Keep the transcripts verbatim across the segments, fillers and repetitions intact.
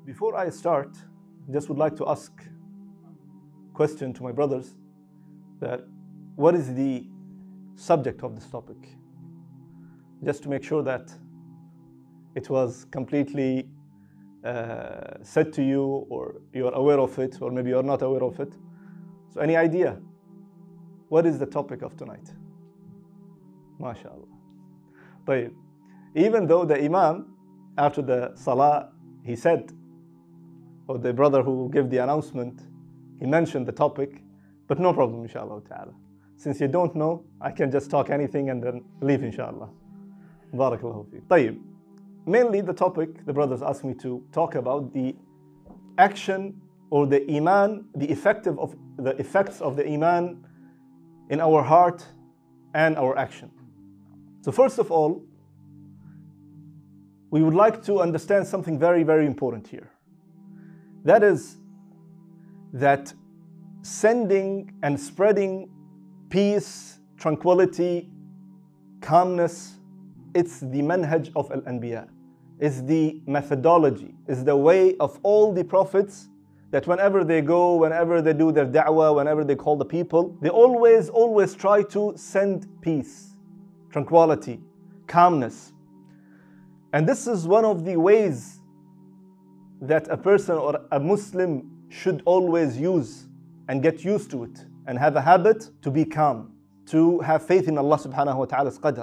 Before I start, just would like to ask a question to my brothers that what is the subject of this topic? Just to make sure that it was completely uh, said to you, or you're aware of it, or maybe you're not aware of it. So any idea? What is the topic of tonight? MashaAllah. طيب. Even though the Imam, after the Salah, he said, or the brother who gave the announcement, he mentioned the topic, but no problem, inshallah ta'ala. Since you don't know, I can just talk anything and then leave, inshallah. Barakallahu fi. طيب. Mainly the topic, the brothers asked me to talk about the action or the Iman, the effective of the effects of the Iman in our heart and our action. So first of all, we would like to understand something very, very important here. That is that sending and spreading peace, tranquility, calmness, it's the manhaj of Al-Anbiya. It's the methodology, it's the way of all the prophets, that whenever they go, whenever they do their da'wah, whenever they call the people, they always, always try to send peace, tranquility, calmness. And this is one of the ways that a person or a Muslim should always use and get used to it and have a habit to be calm, to have faith in Allah subhanahu wa ta'ala's qadr,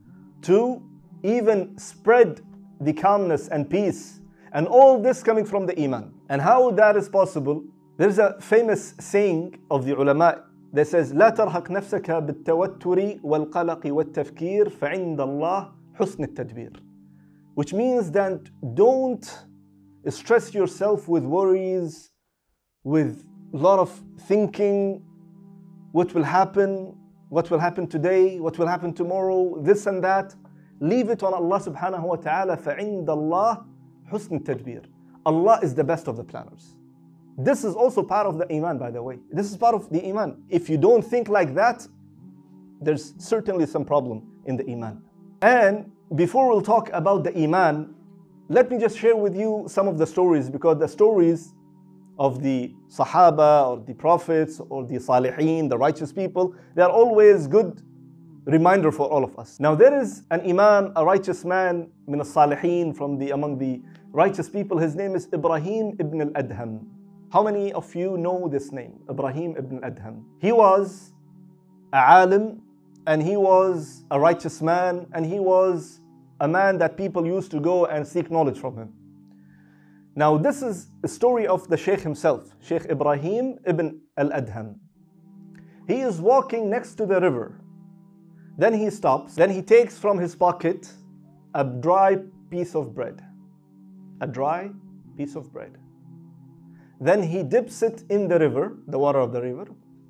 to even spread the calmness and peace, and all this coming from the Iman. And how that is possible, there's a famous saying of the ulama that says, لا ترهق نفسك بالتوتر والقلق والتفكير فعند الله حسن التدبير. Which means that don't stress yourself with worries, with a lot of thinking, what will happen, what will happen today, what will happen tomorrow, this and that. Leave it on Allah subhanahu wa ta'ala. فَعِنْدَ اللَّهِ حُسْنِ التَّدْبِيرِ. Allah is the best of the planners. This is also part of the Iman, by the way. This is part of the Iman. If you don't think like that, there's certainly some problem in the Iman. And before we'll talk about the Iman, let me just share with you some of the stories, because the stories of the Sahaba or the Prophets or the Salihin, the righteous people, they are always good reminder for all of us. Now there is an Imam, a righteous man, min al-Salihin, from the among the righteous people. His name is Ibrahim ibn al-Adham. How many of you know this name? Ibrahim ibn al-Adham. He was a alim, and he was a righteous man, and he was a man that people used to go and seek knowledge from him. Now this is a story of the Sheikh himself, Sheikh Ibrahim ibn al-Adham. He is walking next to the river. Then he stops. Then he takes from his pocket a dry piece of bread. A dry piece of bread. Then he dips it in the river, the water of the river,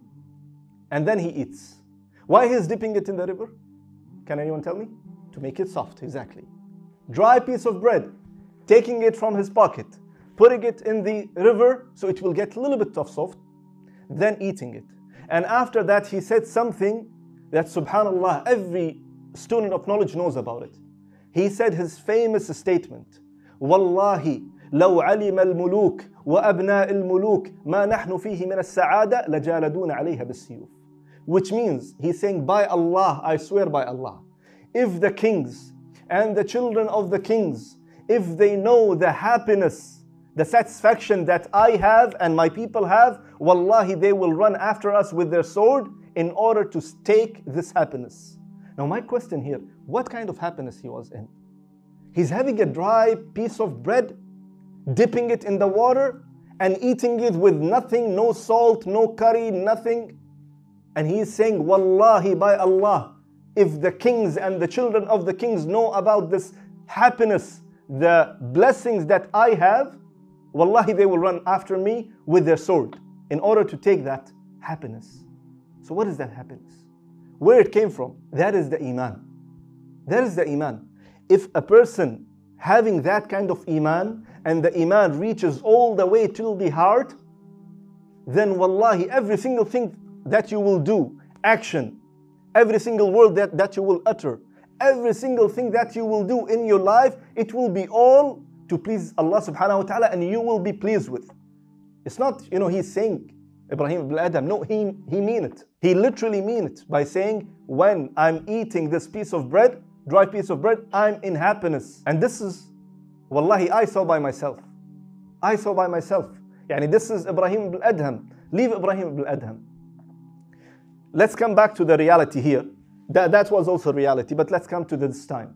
and then he eats. Why he's dipping it in the river? Can anyone tell me? To make it soft, exactly. Dry piece of bread, taking it from his pocket, putting it in the river so it will get a little bit of soft, then eating it. And after that he said something that, subhanallah, every student of knowledge knows about it. He said his famous statement, Wallahi, لو علم الملوك وأبناء الملوك ما نحن فيه من السعادة لجالدون عليها بالسيوف. Which means, he's saying, by Allah, I swear by Allah, if the kings and the children of the kings, if they know the happiness, the satisfaction that I have and my people have, wallahi, they will run after us with their sword in order to take this happiness. Now my question here, what kind of happiness he was in? He's having a dry piece of bread, dipping it in the water and eating it with nothing, no salt, no curry, nothing. And he's saying, Wallahi, by Allah, if the kings and the children of the kings know about this happiness, the blessings that I have, wallahi, they will run after me with their sword in order to take that happiness. So what is that happiness? Where it came from? That is the Iman. That is the Iman. If a person having that kind of Iman, and the Iman reaches all the way till the heart, then wallahi, every single thing that you will do, action, every single word that, that you will utter, every single thing that you will do in your life, it will be all to please Allah subhanahu wa ta'ala and you will be pleased with. It's not, you know, he's saying, Ibrahim ibn Adham, no, he, he mean it. He literally mean it by saying, when I'm eating this piece of bread, dry piece of bread, I'm in happiness. And this is, wallahi, I saw by myself. I saw by myself. Yani this is Ibrahim ibn Adham. Leave Ibrahim ibn Adham. Let's come back to the reality here. That, that was also reality, but let's come to this time.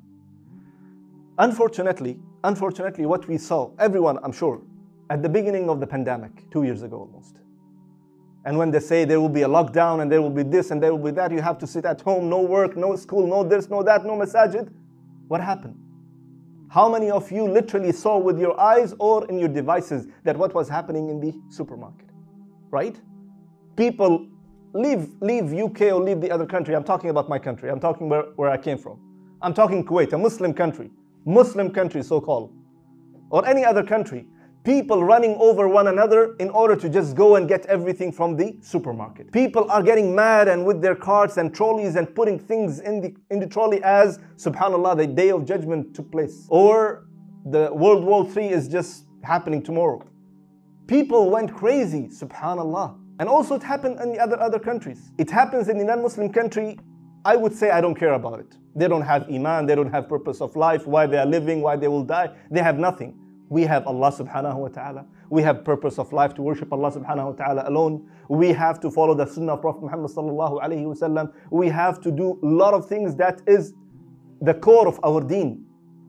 Unfortunately, unfortunately, what we saw, everyone, I'm sure, at the beginning of the pandemic, two years ago almost. And when they say there will be a lockdown and there will be this and there will be that, you have to sit at home, no work, no school, no this, no that, no masajid. What happened? How many of you literally saw with your eyes or in your devices that what was happening in the supermarket? Right? People leave, leave U K or leave the other country. I'm talking about my country. I'm talking where, where I came from. I'm talking Kuwait, a Muslim country. Muslim country, so-called. Or any other country. People running over one another in order to just go and get everything from the supermarket. People are getting mad and with their carts and trolleys and putting things in the, in the trolley as, subhanAllah, the day of judgment took place. Or the World War Three is just happening tomorrow. People went crazy, subhanAllah. And also it happened in the other, other countries. It happens in the non-Muslim country. I would say I don't care about it. They don't have iman, they don't have purpose of life, why they are living, why they will die. They have nothing. We have Allah subhanahu wa ta'ala. We have purpose of life to worship Allah subhanahu wa ta'ala alone. We have to follow the sunnah of Prophet Muhammad sallallahu alayhi wa sallam. We have to do a lot of things that is the core of our deen.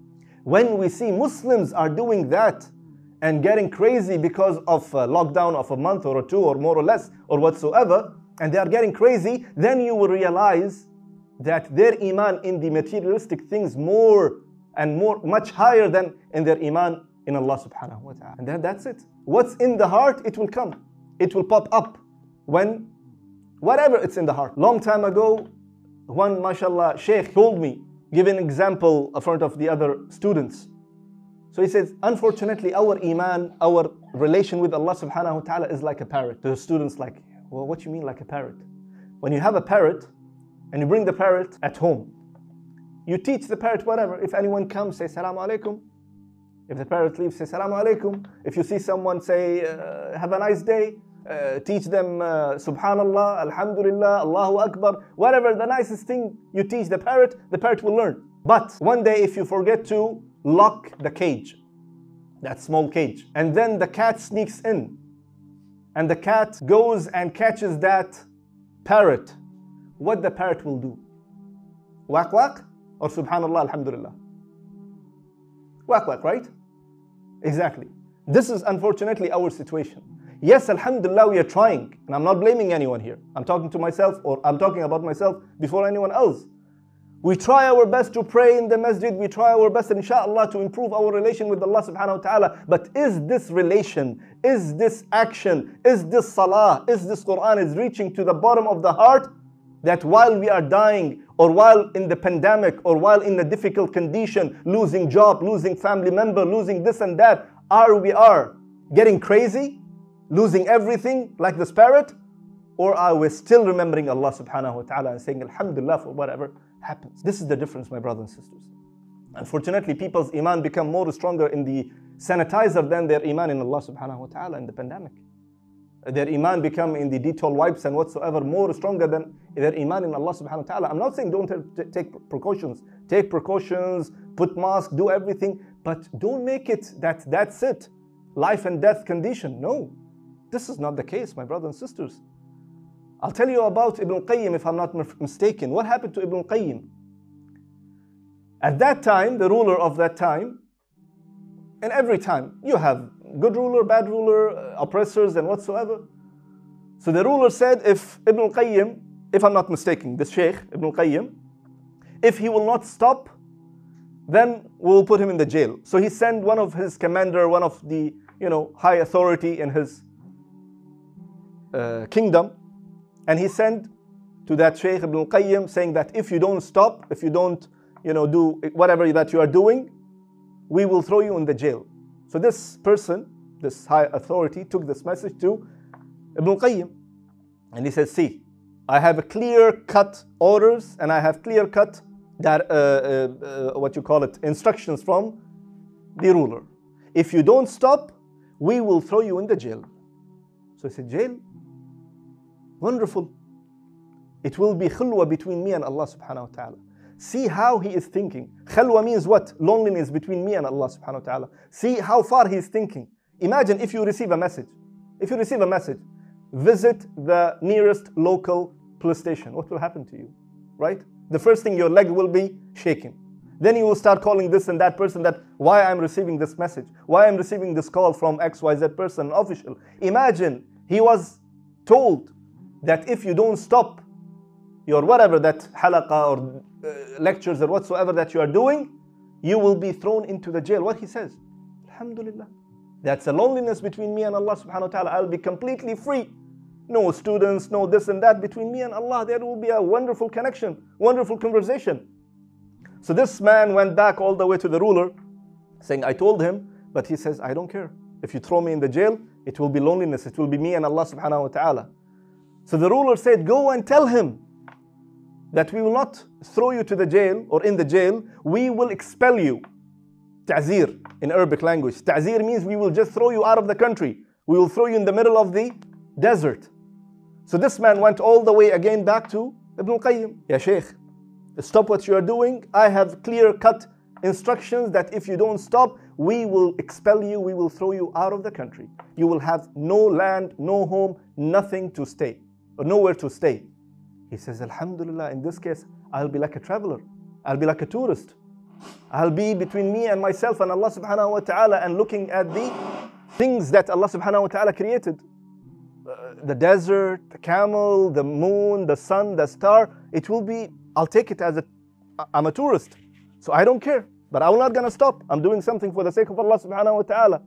When we see Muslims are doing that and getting crazy because of a lockdown of a month or two or more or less or whatsoever, and they are getting crazy, then you will realize that their iman in the materialistic things more and more, much higher than in their iman in Allah subhanahu wa ta'ala. And then that's it. What's in the heart, it will come. It will pop up when, whatever it's in the heart. Long time ago, one mashallah sheikh told me, give an example in front of the other students. So he says, unfortunately, our iman, our relation with Allah subhanahu wa ta'ala is like a parrot. The students like, well, what do you mean like a parrot? When you have a parrot and you bring the parrot at home, you teach the parrot whatever. If anyone comes, say salamu alaikum. If the parrot leaves, say salamu alaikum. If you see someone, say uh, have a nice day. Uh, teach them uh, subhanallah, alhamdulillah, Allahu Akbar. Whatever the nicest thing you teach the parrot, the parrot will learn. But one day if you forget to lock the cage, that small cage, and then the cat sneaks in, and the cat goes and catches that parrot, what the parrot will do? Wak wak or subhanallah, alhamdulillah? Wak wak, right? Exactly. This is unfortunately our situation. Yes, alhamdulillah, we are trying. And I'm not blaming anyone here. I'm talking to myself, or I'm talking about myself before anyone else. We try our best to pray in the masjid. We try our best, inshallah, to improve our relation with Allah subhanahu wa ta'ala. But is this relation, is this action, is this salah, is this Quran is reaching to the bottom of the heart, that while we are dying, or while in the pandemic, or while in a difficult condition, losing job, losing family member, losing this and that, are we are getting crazy, losing everything like this parrot? Or are we still remembering Allah subhanahu wa ta'ala and saying alhamdulillah for whatever happens? This is the difference, my brothers and sisters. Unfortunately, people's iman become more stronger in the sanitizer than their iman in Allah subhanahu wa ta'ala in the pandemic. Their iman become in the Dettol wipes and whatsoever more stronger than their iman in Allah subhanahu wa ta'ala. I'm not saying don't take precautions. Take precautions, put mask, do everything, but don't make it that that's it. Life and death condition. No, this is not the case, my brothers and sisters. I'll tell you about Ibn Qayyim if I'm not mistaken. What happened to Ibn Qayyim? At that time, the ruler of that time, and every time, you have good ruler, bad ruler, oppressors and whatsoever. So the ruler said, if Ibn Qayyim, if I'm not mistaken, this Sheikh, Ibn Qayyim, if he will not stop, then we'll put him in the jail. So he sent one of his commander, one of the, you know, high authority in his uh, kingdom, and he sent to that Shaykh Ibn Qayyim saying that if you don't stop, if you don't, you know, do whatever that you are doing, we will throw you in the jail. So this person, this high authority, took this message to Ibn Qayyim. And he said, see, I have a clear-cut orders and I have clear-cut that uh, uh, uh, what you call it, instructions from the ruler. if you don't stop, we will throw you in the jail. So he said, jail? Wonderful. It will be khulwa between me and Allah subhanahu wa ta'ala. See how he is thinking. Khalwa means what? Loneliness between me and Allah subhanahu wa ta'ala. See how far he is thinking. Imagine if you receive a message. If you receive a message, visit the nearest local police station. What will happen to you? Right? The first thing, your leg will be shaking. Then you will start calling this and that person that why I'm receiving this message, why I'm receiving this call from X Y Z person, official. Imagine he was told that if you don't stop your whatever that halaqa or uh, lectures or whatsoever that you are doing, you will be thrown into the jail. What he says? Alhamdulillah. That's a loneliness between me and Allah subhanahu wa ta'ala. I'll be completely free. No students, no this and that. Between me and Allah, there will be a wonderful connection, wonderful conversation. So this man went back all the way to the ruler, saying, I told him, but he says, I don't care. If you throw me in the jail, it will be loneliness. It will be me and Allah subhanahu wa ta'ala. So the ruler said, go and tell him that we will not throw you to the jail or in the jail. We will expel you. Ta'zir in Arabic language. Ta'zir means we will just throw you out of the country. We will throw you in the middle of the desert. So this man went all the way again back to Ibn al-Qayyim. Ya Shaykh, stop what you are doing. I have clear-cut instructions that if you don't stop, we will expel you, we will throw you out of the country. You will have no land, no home, nothing to stay, or nowhere to stay. He says, Alhamdulillah, in this case, I'll be like a traveler. I'll be like a tourist. I'll be between me and myself and Allah subhanahu wa ta'ala and looking at the things that Allah subhanahu wa ta'ala created. Uh, the desert, the camel, the moon, the sun, the star. It will be, I'll take it as a, I'm a tourist. So I don't care, but I'm not gonna stop. I'm doing something for the sake of Allah subhanahu wa ta'ala.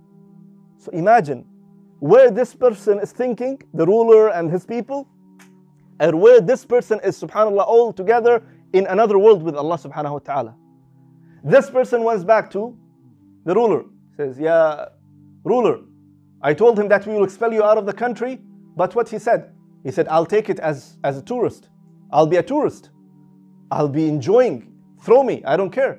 So imagine where this person is thinking, the ruler and his people, and where this person is, subhanAllah, all together in another world with Allah subhanahu wa ta'ala. This person went back to the ruler. Says, yeah, ruler, I told him that we will expel you out of the country, but what he said? He said, I'll take it as, as a tourist. I'll be a tourist. I'll be enjoying. Throw me, I don't care.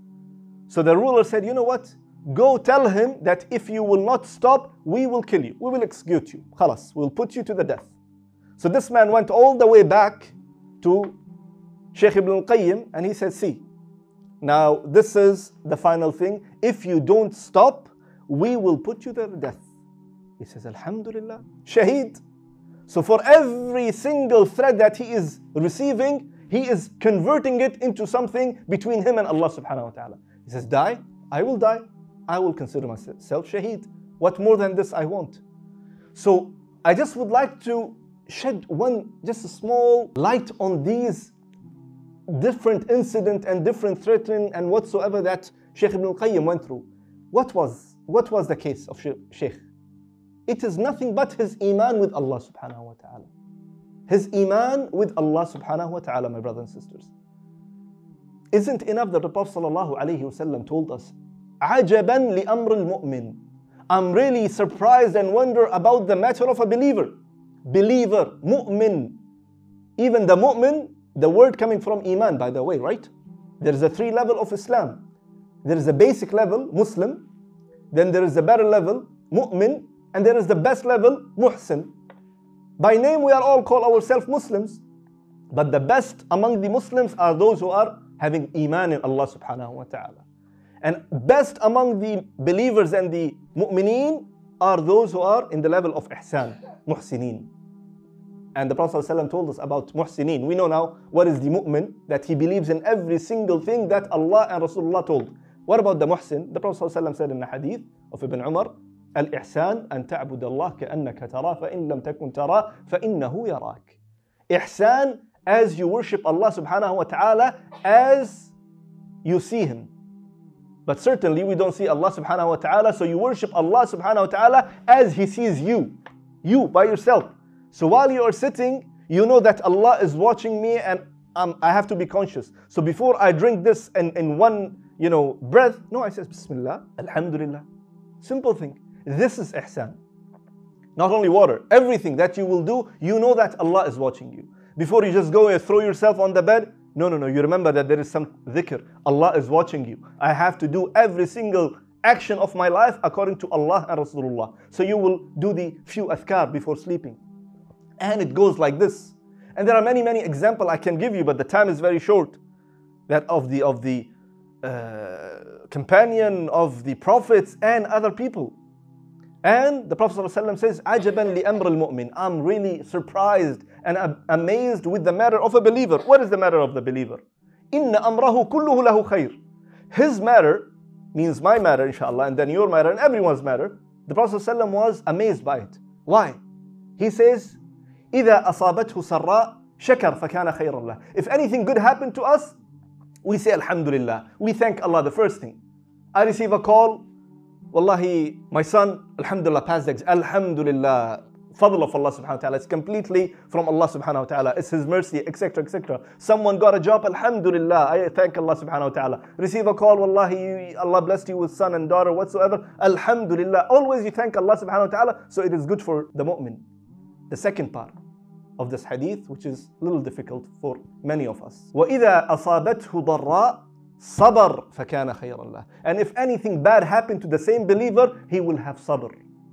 So the ruler said, you know what? Go tell him that if you will not stop, we will kill you. We will execute you. Khalas, we'll put you to the death. So this man went all the way back to Shaykh Ibn al-Qayyim and he said, see, now this is the final thing. If you don't stop, we will put you to the death. He says, Alhamdulillah, Shaheed. So for every single thread that he is receiving, he is converting it into something between him and Allah subhanahu wa ta'ala. He says, die, I will die. I will consider myself Shaheed. What more than this I want? So I just would like to shed one, just a small light on these different incident and different threatening and whatsoever that Shaykh Ibn al-Qayyim went through. What was, what was the case of Shaykh? It is nothing but his iman with Allah subhanahu wa ta'ala. His iman with Allah subhanahu wa ta'ala, my brothers and sisters. Isn't enough that the Prophet sallallahu alayhi wa sallam told us, عَجَبًا لِأَمْرِ الْمُؤْمِنِ. I'm really surprised and wonder about the matter of a believer. Believer, mu'min. Even the mu'min, the word coming from iman, by the way, right? There is a three level of Islam. There is a basic level, Muslim. Then there is a better level, mu'min. And there is the best level, muhsin. By name, we are all call ourselves Muslims. But the best among the Muslims are those who are having iman in Allah subhanahu wa ta'ala. And best among the believers and the mu'mineen are those who are in the level of ihsan, muhsinin. And the Prophet ﷺ told us about muhsinin. We know now what is the mu'min, that he believes in every single thing that Allah and Rasulullah told. What about the muhsin? The Prophet ﷺ said in the hadith of Ibn Umar, الإحسان أن تعبد الله كأنك تراه فإن لم تكن تراه فإنه يراك. Ihsan, as you worship Allah subhanahu wa ta'ala as you see Him. But certainly we don't see Allah subhanahu wa ta'ala, so you worship Allah subhanahu wa ta'ala as He sees you. You, by yourself. So while you are sitting, you know that Allah is watching me and um, I have to be conscious. So before I drink this in, in one you know, breath, no, I say Bismillah, Alhamdulillah. Simple thing. This is ihsan. Not only water, everything that you will do, you know that Allah is watching you. Before you just go and throw yourself on the bed, no, no, no, you remember that there is some dhikr. Allah is watching you. I have to do every single action of my life according to Allah and Rasulullah. So you will do the few adhkar before sleeping. And it goes like this. And there are many, many examples I can give you, but the time is very short. That of the, of the uh, companion of the prophets and other people. And the Prophet ﷺ says, عَجَبًا لِأَمْرِ الْمُؤْمِنِ. I'm really surprised and amazed with the matter of a believer. What is the matter of the believer? إِنَّ أَمْرَهُ كُلُّهُ لَهُ خَيْرٌ. His matter means my matter, inshallah, and then your matter and everyone's matter. The Prophet ﷺ was amazed by it. Why? He says, إِذَا أَصَابَتْهُ سَرَّاء شَكَرْ فَكَانَ خَيْرًا لَهُ. If anything good happened to us, we say Alhamdulillah. We thank Allah, the first thing. I receive a call, Wallahi, my son, Alhamdulillah, passed the exam. Alhamdulillah. Fadl of Allah subhanahu wa ta'ala. It's completely from Allah subhanahu wa ta'ala. It's His mercy, et cetera, et cetera. Someone got a job, Alhamdulillah. I thank Allah subhanahu wa ta'ala. Receive a call, Wallahi, Allah blessed you with son and daughter, whatsoever. Alhamdulillah. Always you thank Allah subhanahu wa ta'ala. So it is good for the mu'min. The second part of this hadith, which is a little difficult for many of us. وَإِذَا أَصَابَتْهُ ضَرَّاء صَبَرْ فَكَانَ خَيْرًا لَهُ. And if anything bad happened to the same believer, he will have sabr.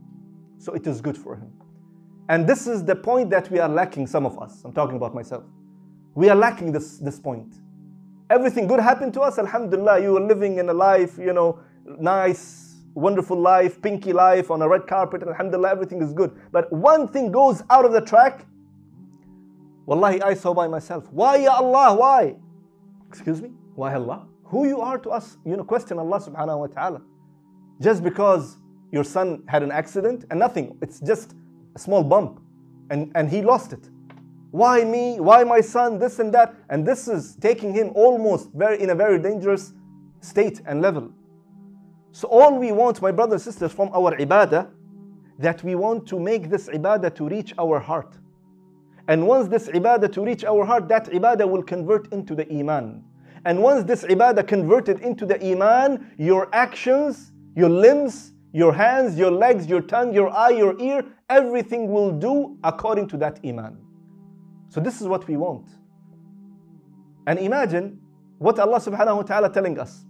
So it is good for him. And this is the point that we are lacking, some of us. I'm talking about myself. We are lacking this, this point. Everything good happened to us, Alhamdulillah. You were living in a life, you know, nice, wonderful life, pinky life on a red carpet. Alhamdulillah, everything is good. But one thing goes out of the track. Wallahi, I saw by myself. Why, Ya Allah, why? Excuse me? Why Allah? Who you are to us, you know, question Allah subhanahu wa ta'ala. Just because your son had an accident and nothing. It's just a small bump and, and he lost it. Why me? Why my son? This and that. And this is taking him almost very in a very dangerous state and level. So all we want, my brothers and sisters, from our ibadah, that we want to make this ibadah to reach our heart. And once this ibadah to reach our heart, that ibadah will convert into the iman. And once this ibadah converted into the iman, your actions, your limbs, your hands, your legs, your tongue, your eye, your ear, everything will do according to that iman. So this is what we want. And imagine what Allah subhanahu wa ta'ala telling us.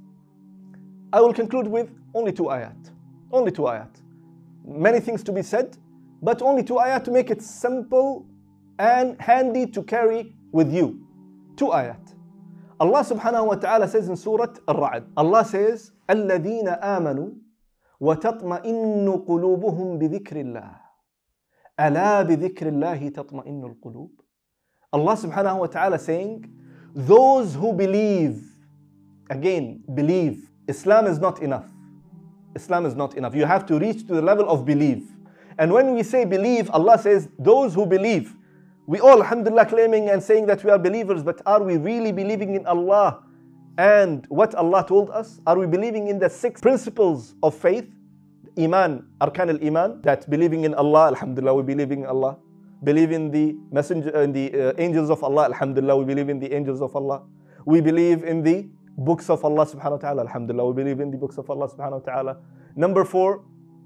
I will conclude with only two ayat. Only two ayat. Many things to be said, but only two ayat to make it simple and handy to carry with you. Two ayat. Allah subhanahu wa ta'ala says in Surah Al-Ra'd, Allah says, الَّذِينَ آمَنُوا وَتَطْمَئِنُّ قُلُوبُهُمْ بِذِكْرِ اللَّهِ أَلَا بِذِكْرِ اللَّهِ تَطْمَئِنُّ الْقُلُوبِ. Allah subhanahu wa ta'ala saying, those who believe, again, believe. Islam is not enough. Islam is not enough. You have to reach to the level of belief. And when we say believe, Allah says, those who believe. We all, alhamdulillah, claiming and saying that we are believers, but are we really believing in Allah and what Allah told us? Are we believing in the six principles of faith? Iman, Arkan al-Iman, that believing in Allah, alhamdulillah, we believe in Allah. Believe in the messenger, in the uh, angels of Allah, alhamdulillah, we believe in the angels of Allah. We believe in the books of Allah subhanahu wa ta'ala, alhamdulillah, we believe in the books of Allah subhanahu wa ta'ala. Number four,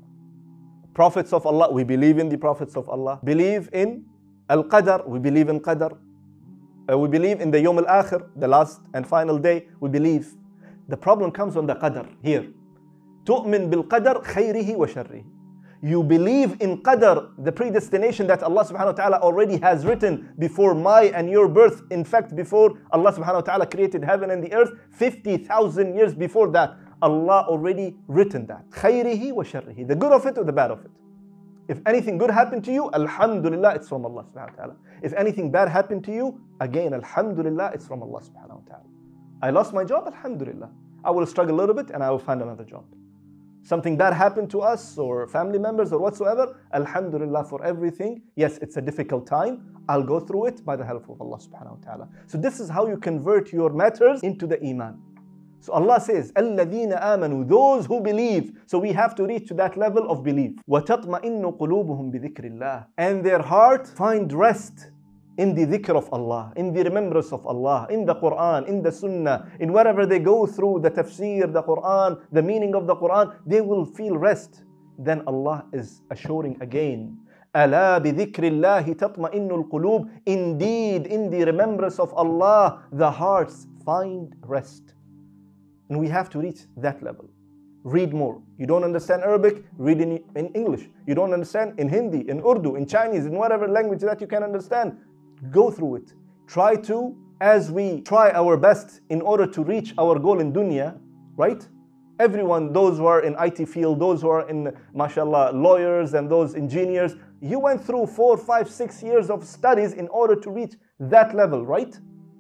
prophets of Allah, we believe in the prophets of Allah. Believe in Al-Qadr, we believe in Qadr. Uh, we believe in the Yawm al-Akhir, the last and final day, we believe. The problem comes on the Qadr here. تؤمن بالقدر خيره وشره. You believe in Qadr, the predestination that Allah subhanahu wa ta'ala already has written before my and your birth. In fact, before Allah subhanahu wa ta'ala created heaven and the earth, fifty thousand years before that, Allah already written that. خيره وشره. The good of it or the bad of it. If anything good happened to you, alhamdulillah, it's from Allah subhanahu wa ta'ala. If anything bad happened to you, again, alhamdulillah, it's from Allah subhanahu wa ta'ala. I lost my job, alhamdulillah. I will struggle a little bit and I will find another job. Something bad happened to us or family members or whatsoever, alhamdulillah for everything. Yes, it's a difficult time. I'll go through it by the help of Allah subhanahu wa ta'ala. So this is how you convert your matters into the iman. So Allah says, الَّذِينَ آمَنُوا, those who believe. So we have to reach to that level of belief. وَتَطْمَئِنُّ قُلُوبُهُمْ بِذِكْرِ اللَّهِ. And their heart find rest in the dhikr of Allah, in the remembrance of Allah, in the Quran, in the Sunnah, in whatever they go through, the tafsir, the Quran, the meaning of the Quran, they will feel rest. Then Allah is assuring again, أَلَا بِذِكْرِ اللَّهِ تَطْمَئِنُّ الْقُلُوبِ. Indeed, in the remembrance of Allah, the hearts find rest. And we have to reach that level. read more. You don't understand Arabic, read in, in English. You don't understand in Hindi, in Urdu, in Chinese, in whatever language that you can understand. Go through it. Try to, as we try our best in order to reach our goal in dunya, right? Everyone, those who are in I T field, those who are in, mashallah, lawyers and those engineers, you went through four, five, six years of studies in order to reach that level, right?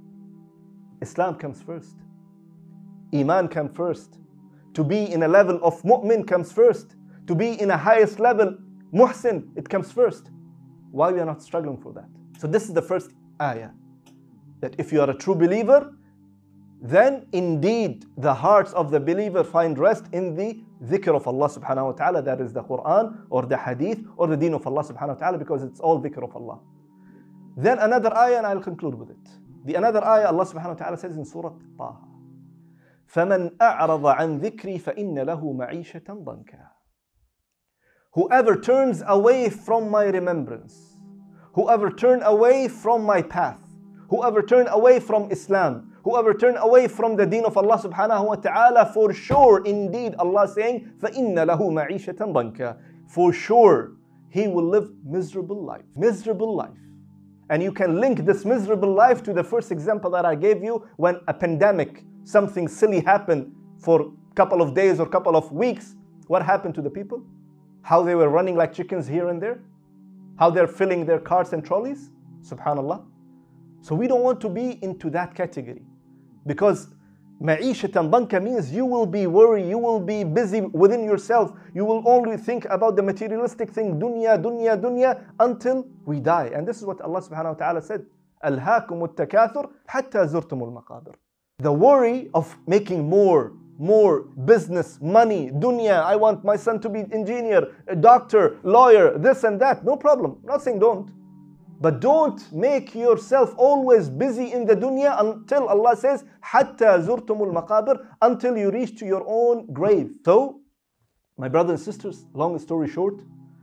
Islam comes first. Iman comes first. To be in a level of mu'min comes first. To be in a highest level, muhsin, it comes first. Why we are not struggling for that? So this is the first ayah. That if you are a true believer, then indeed the hearts of the believer find rest in the dhikr of Allah subhanahu wa ta'ala. That is the Quran or the hadith or the deen of Allah subhanahu wa ta'ala, because it's all dhikr of Allah. Then another ayah, and I'll conclude with it. The another ayah, Allah subhanahu wa ta'ala says in Surah Taha, فَمَنْ أَعْرَضَ عَنْ ذِكْرِي فَإِنَّ لَهُ مَعِيشَةً ضَنْكًا. Whoever turns away from my remembrance, whoever turn away from my path, whoever turn away from Islam, whoever turn away from the deen of Allah subhanahu wa ta'ala, for sure, indeed, Allah saying, فَإِنَّ لَهُ مَعِيشَةً ضَنْكًا. For sure, he will live miserable life. Miserable life. And you can link this miserable life to the first example that I gave you, when a pandemic, something silly happened for a couple of days or couple of weeks. What happened to the people? How they were running like chickens here and there? How they're filling their carts and trolleys? Subhanallah. So we don't want to be into that category, because ma'ishatan danka means you will be worried, you will be busy within yourself, you will only think about the materialistic thing, dunya, dunya, dunya, until we die. And this is what Allah subhanahu wa ta'ala said, أَلْهَاكُمُ التَّكَاثُرُ حَتَّى زُرْتُمُ الْمَقَابِرِ. The worry of making more, more business, money, dunya. I want my son to be engineer, a doctor, lawyer, this and that. No problem. I'm not saying don't. But don't make yourself always busy in the dunya until Allah says, حَتَّى زُرْتُمُ الْمَقَابِرِ, until you reach to your own grave. So, my brothers and sisters, long story short,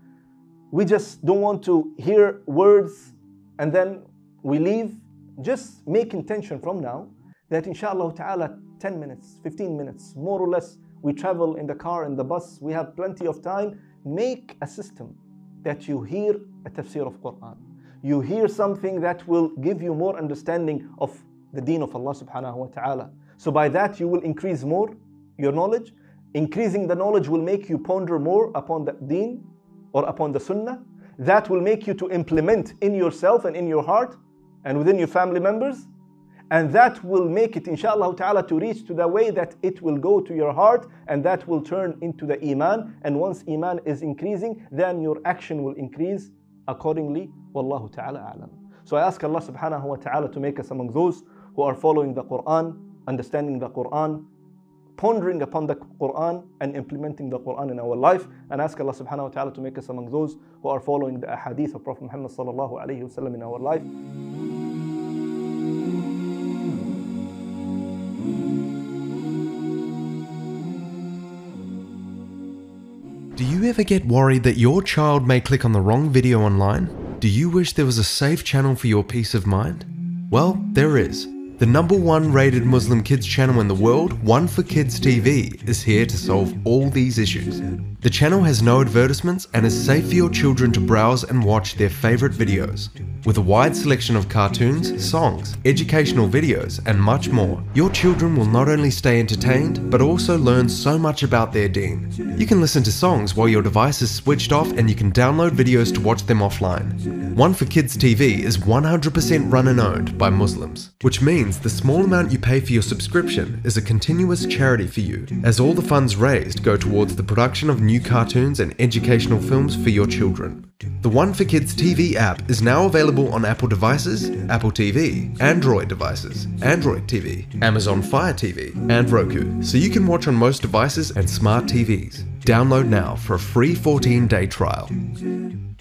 we just don't want to hear words and then we leave. Just make intention from now that inshallah ta'ala ten minutes, fifteen minutes, more or less, we travel in the car, in the bus, we have plenty of time. Make a system that you hear a tafsir of Quran. You hear something that will give you more understanding of the deen of Allah subhanahu wa ta'ala. So by that you will increase more your knowledge. Increasing the knowledge will make you ponder more upon the deen or upon the sunnah. That will make you to implement in yourself and in your heart and within your family members. And that will make it, inshallah ta'ala, to reach to the way that it will go to your heart, and that will turn into the iman. And once iman is increasing, then your action will increase accordingly. Wallahu ta'ala a'lam. So I ask Allah subhanahu wa ta'ala to make us among those who are following the Quran, understanding the Quran, pondering upon the Quran and implementing the Quran in our life. And ask Allah subhanahu wa ta'ala to make us among those who are following the ahadith of Prophet Muhammad sallallahu alayhi wa sallam in our life. Do you ever get worried that your child may click on the wrong video online? Do you wish there was a safe channel for your peace of mind? Well, there is. The number one rated Muslim kids channel in the world, One for Kids T V, is here to solve all these issues. The channel has no advertisements and is safe for your children to browse and watch their favorite videos. With a wide selection of cartoons, songs, educational videos, and much more, your children will not only stay entertained, but also learn so much about their deen. You can listen to songs while your device is switched off, and you can download videos to watch them offline. One for Kids T V is one hundred percent run and owned by Muslims, which means the small amount you pay for your subscription is a continuous charity for you, as all the funds raised go towards the production of new cartoons and educational films for your children. The One for Kids T V app is now available on Apple devices, Apple T V, Android devices, Android T V, Amazon Fire T V, and Roku, so you can watch on most devices and smart T Vs. Download now for a free fourteen day trial.